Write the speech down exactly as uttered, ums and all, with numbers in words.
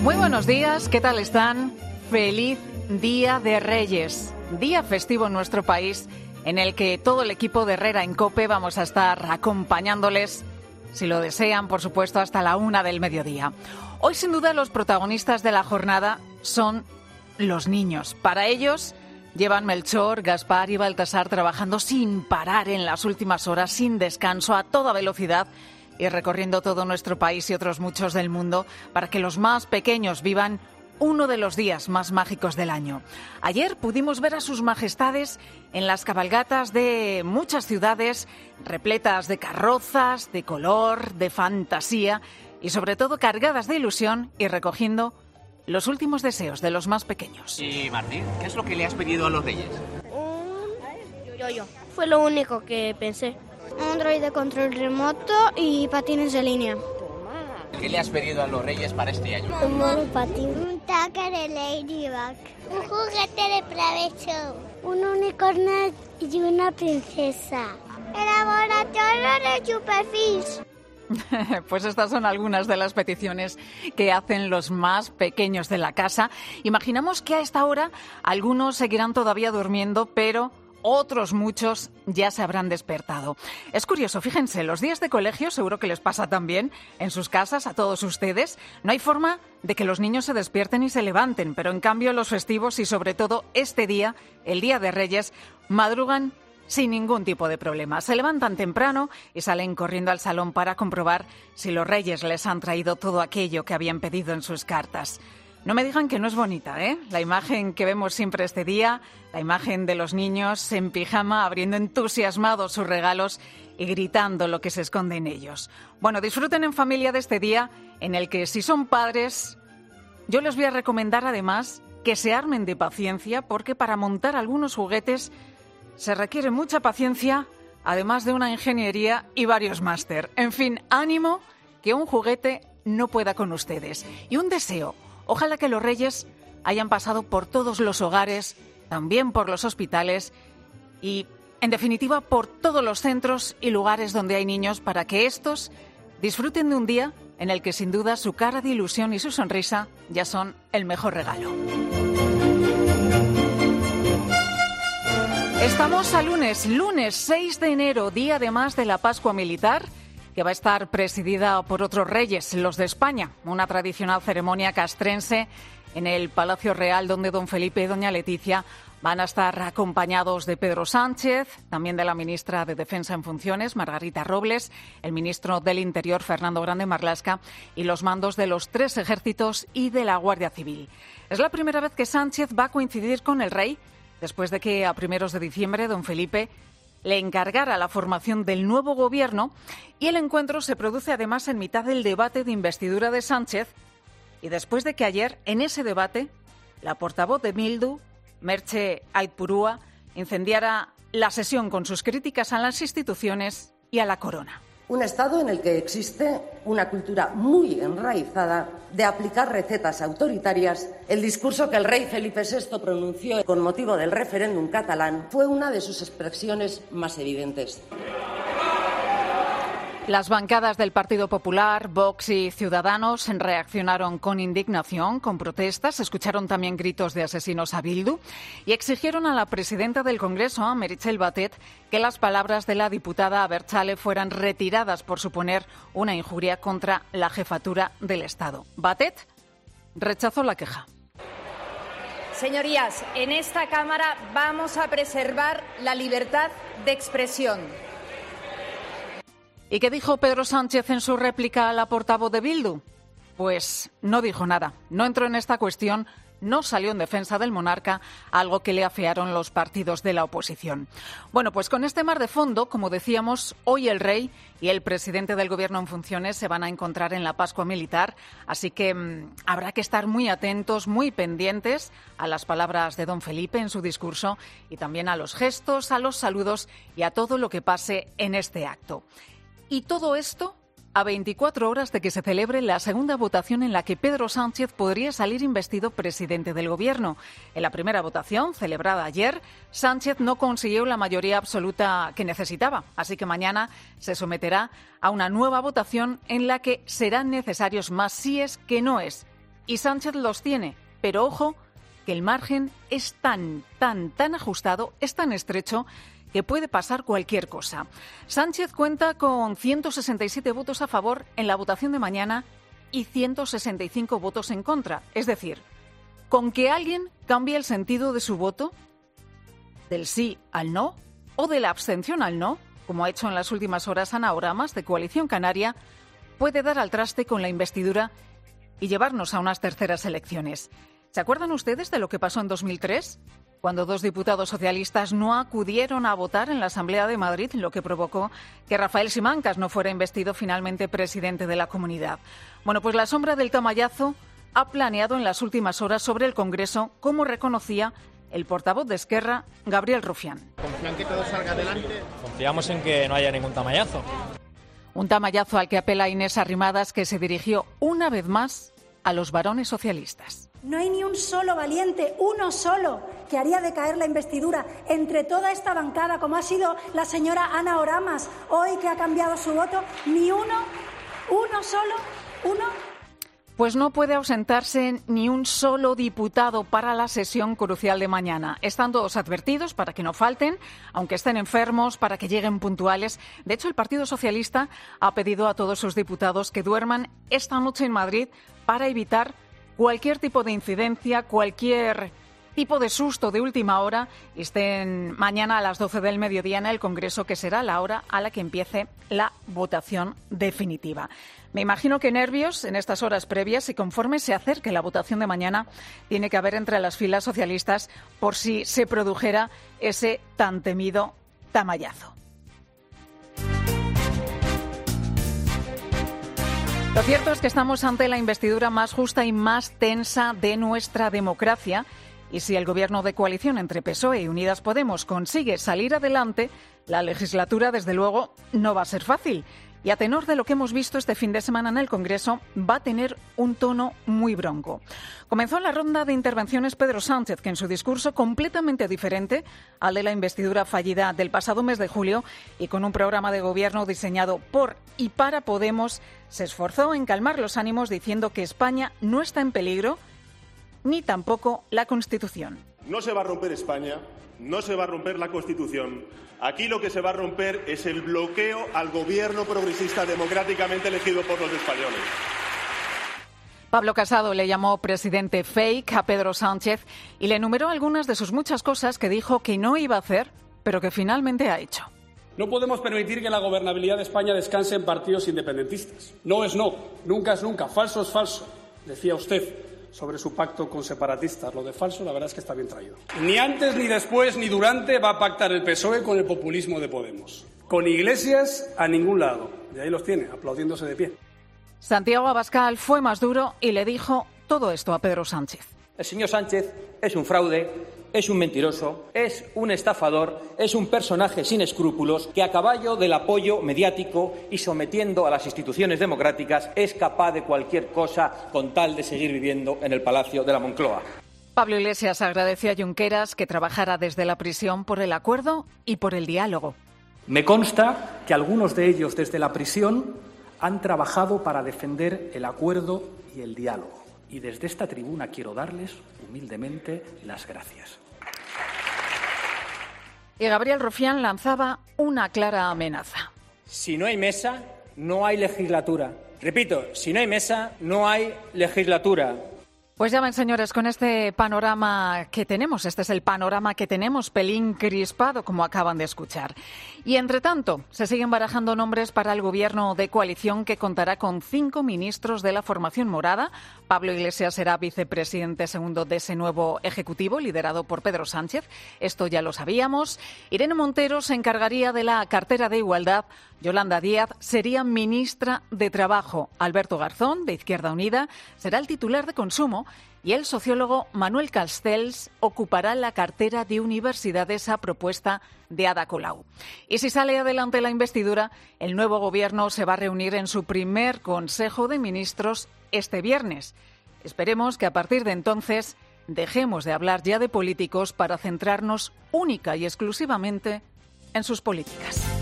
Muy buenos días, ¿qué tal están? Feliz Día de Reyes, día festivo en nuestro país, en el que todo el equipo de Herrera en COPE vamos a estar acompañándoles, si lo desean, por supuesto, hasta la una del mediodía. Hoy, sin duda, los protagonistas de la jornada son los niños. Para ellos, llevan Melchor, Gaspar y Baltasar trabajando sin parar en las últimas horas, sin descanso, a toda velocidad, y recorriendo todo nuestro país y otros muchos del mundo para que los más pequeños vivan uno de los días más mágicos del año. Ayer pudimos ver a sus majestades en las cabalgatas de muchas ciudades, repletas de carrozas, de color, de fantasía y sobre todo cargadas de ilusión y recogiendo los últimos deseos de los más pequeños. Y Martín, ¿qué es lo que le has pedido a los Reyes? Un yo-yo. Fue lo único que pensé. Un droid de control remoto y patines de línea. ¿Qué le has pedido a los Reyes para este año? Un monopatín. Un taca de Ladybug. Un juguete de provecho. Un unicornio y una princesa. El laboratorio de Superfish. Pues estas son algunas de las peticiones que hacen los más pequeños de la casa. Imaginamos que a esta hora algunos seguirán todavía durmiendo, pero otros muchos ya se habrán despertado. Es curioso, fíjense, los días de colegio seguro que les pasa también en sus casas a todos ustedes. No hay forma de que los niños se despierten y se levanten, pero en cambio los festivos y sobre todo este día, el Día de Reyes, madrugan sin ningún tipo de problema. Se levantan temprano y salen corriendo al salón para comprobar si los Reyes les han traído todo aquello que habían pedido en sus cartas. No me digan que no es bonita, ¿eh? La imagen que vemos siempre este día, la imagen de los niños en pijama abriendo entusiasmados sus regalos y gritando lo que se esconde en ellos. Bueno, disfruten en familia de este día en el que, si son padres, yo les voy a recomendar además que se armen de paciencia, porque para montar algunos juguetes se requiere mucha paciencia, además de una ingeniería y varios máster. En fin, ánimo, que un juguete no pueda con ustedes. Y un deseo. Ojalá que los Reyes hayan pasado por todos los hogares, también por los hospitales y, en definitiva, por todos los centros y lugares donde hay niños, para que estos disfruten de un día en el que, sin duda, su cara de ilusión y su sonrisa ya son el mejor regalo. Estamos a lunes, lunes seis de enero, día además de la Pascua Militar, que va a estar presidida por otros reyes, los de España, una tradicional ceremonia castrense en el Palacio Real, donde don Felipe y doña Leticia van a estar acompañados de Pedro Sánchez, también de la ministra de Defensa en funciones, Margarita Robles, el ministro del Interior, Fernando Grande Marlaska, y los mandos de los tres ejércitos y de la Guardia Civil. Es la primera vez que Sánchez va a coincidir con el rey, después de que a primeros de diciembre don Felipe le encargara la formación del nuevo gobierno, y el encuentro se produce además en mitad del debate de investidura de Sánchez y después de que ayer, en ese debate, la portavoz de Bildu, Merche Aizpurua, incendiara la sesión con sus críticas a las instituciones y a la corona. Un Estado en el que existe una cultura muy enraizada de aplicar recetas autoritarias. El discurso que el rey Felipe sexto pronunció con motivo del referéndum catalán fue una de sus expresiones más evidentes. Las bancadas del Partido Popular, Vox y Ciudadanos reaccionaron con indignación, con protestas, escucharon también gritos de asesinos a Bildu y exigieron a la presidenta del Congreso, a Meritxell Batet, que las palabras de la diputada Abertzale fueran retiradas por suponer una injuria contra la jefatura del Estado. Batet rechazó la queja. Señorías, en esta Cámara vamos a preservar la libertad de expresión. ¿Y qué dijo Pedro Sánchez en su réplica a la portavoz de Bildu? Pues no dijo nada, no entró en esta cuestión, no salió en defensa del monarca, algo que le afearon los partidos de la oposición. Bueno, pues con este mar de fondo, como decíamos, hoy el rey y el presidente del Gobierno en funciones se van a encontrar en la Pascua Militar, así que mmm, habrá que estar muy atentos, muy pendientes a las palabras de don Felipe en su discurso y también a los gestos, a los saludos y a todo lo que pase en este acto. Y todo esto a veinticuatro horas de que se celebre la segunda votación en la que Pedro Sánchez podría salir investido presidente del Gobierno. En la primera votación, celebrada ayer, Sánchez no consiguió la mayoría absoluta que necesitaba, así que mañana se someterá a una nueva votación en la que serán necesarios más síes que noes. y Sánchez los tiene, pero ojo, que el margen es tan, tan, tan ajustado, es tan estrecho, que puede pasar cualquier cosa. Sánchez cuenta con ciento sesenta y siete votos a favor en la votación de mañana y ciento sesenta y cinco votos en contra. Es decir, con que alguien cambie el sentido de su voto, del sí al no o de la abstención al no, como ha hecho en las últimas horas Ana Oramas de Coalición Canaria, puede dar al traste con la investidura y llevarnos a unas terceras elecciones. ¿Se acuerdan ustedes de lo que pasó en dos mil tres? Cuando dos diputados socialistas no acudieron a votar en la Asamblea de Madrid, lo que provocó que Rafael Simancas no fuera investido finalmente presidente de la comunidad. Bueno, pues la sombra del tamallazo ha planeado en las últimas horas sobre el Congreso, como reconocía el portavoz de Esquerra, Gabriel Rufián. ¿Confían que todo salga adelante? Confiamos en que no haya ningún tamallazo. Un tamallazo al que apela Inés Arrimadas, que se dirigió una vez más a los varones socialistas. No hay ni un solo valiente, uno solo, que haría decaer la investidura entre toda esta bancada, como ha sido la señora Ana Oramas, hoy que ha cambiado su voto. Ni uno, uno solo, uno. Pues no puede ausentarse ni un solo diputado para la sesión crucial de mañana. Están todos advertidos para que no falten, aunque estén enfermos, para que lleguen puntuales. De hecho, el Partido Socialista ha pedido a todos sus diputados que duerman esta noche en Madrid para evitar cualquier tipo de incidencia, cualquier tipo de susto de última hora, y estén mañana a las doce del mediodía en el Congreso, que será la hora a la que empiece la votación definitiva. Me imagino que nervios en estas horas previas, y conforme se acerque la votación de mañana, tiene que haber entre las filas socialistas por si se produjera ese tan temido tamallazo. Lo cierto es que estamos ante la investidura más justa y más tensa de nuestra democracia, y si el gobierno de coalición entre P S O E y Unidas Podemos consigue salir adelante, la legislatura, desde luego, no va a ser fácil. Y a tenor de lo que hemos visto este fin de semana en el Congreso, va a tener un tono muy bronco. Comenzó la ronda de intervenciones Pedro Sánchez, que en su discurso completamente diferente al de la investidura fallida del pasado mes de julio y con un programa de gobierno diseñado por y para Podemos, se esforzó en calmar los ánimos diciendo que España no está en peligro, ni tampoco la Constitución. No se va a romper España, no se va a romper la Constitución. Aquí lo que se va a romper es el bloqueo al gobierno progresista democráticamente elegido por los españoles. Pablo Casado le llamó presidente fake a Pedro Sánchez y le enumeró algunas de sus muchas cosas que dijo que no iba a hacer, pero que finalmente ha hecho. No podemos permitir que la gobernabilidad de España descanse en partidos independentistas. No es no, nunca es nunca, falso es falso, decía usted sobre su pacto con separatistas. Lo de falso, la verdad es que está bien traído. Ni antes, ni después, ni durante va a pactar el P S O E con el populismo de Podemos. Con Iglesias a ningún lado. Y ahí los tiene, aplaudiéndose de pie. Santiago Abascal fue más duro y le dijo todo esto a Pedro Sánchez. El señor Sánchez es un fraude, es un mentiroso, es un estafador, es un personaje sin escrúpulos que, a caballo del apoyo mediático y sometiendo a las instituciones democráticas, es capaz de cualquier cosa con tal de seguir viviendo en el Palacio de la Moncloa. Pablo Iglesias agradeció a Junqueras que trabajara desde la prisión por el acuerdo y por el diálogo. Me consta que algunos de ellos desde la prisión han trabajado para defender el acuerdo y el diálogo. Y desde esta tribuna quiero darles humildemente las gracias. Y Gabriel Rufián lanzaba una clara amenaza. Si no hay mesa, no hay legislatura. Repito, si no hay mesa, no hay legislatura. Pues ya ven, señores, con este panorama que tenemos, este es el panorama que tenemos, pelín crispado, como acaban de escuchar. Y, entre tanto, se siguen barajando nombres para el gobierno de coalición que contará con cinco ministros de la formación morada. Pablo Iglesias será vicepresidente segundo de ese nuevo ejecutivo, liderado por Pedro Sánchez. Esto ya lo sabíamos. Irene Montero se encargaría de la cartera de Igualdad. Yolanda Díaz sería ministra de Trabajo. Alberto Garzón, de Izquierda Unida, será el titular de Consumo. Y el sociólogo Manuel Castells ocupará la cartera de Universidades a propuesta de Ada Colau. Y si sale adelante la investidura, el nuevo gobierno se va a reunir en su primer Consejo de Ministros este viernes. Esperemos que a partir de entonces dejemos de hablar ya de políticos para centrarnos única y exclusivamente en sus políticas.